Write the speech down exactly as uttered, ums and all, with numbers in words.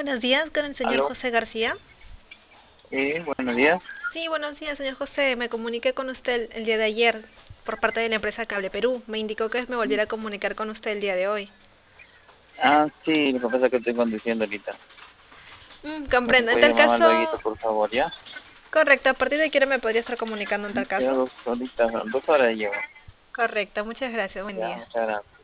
buenos días con el señor Aló, José García. sí, buenos días. Sí, buenos días, señor José. Me comuniqué con usted el, el día de ayer por parte de la empresa Cable Perú. Me indicó que me volviera a comunicar con usted el día de hoy. Ah, sí, lo que pasa es que estoy conduciendo ahorita. Mm, ¿Me comprendo. En puede tal llamar luego, caso, por favor, ya? correcto. A partir de quién me podría estar comunicando en tal Ya caso. dos horitas, dos horas llevo. Correcto. Muchas gracias. Buen Ya, día. muchas gracias.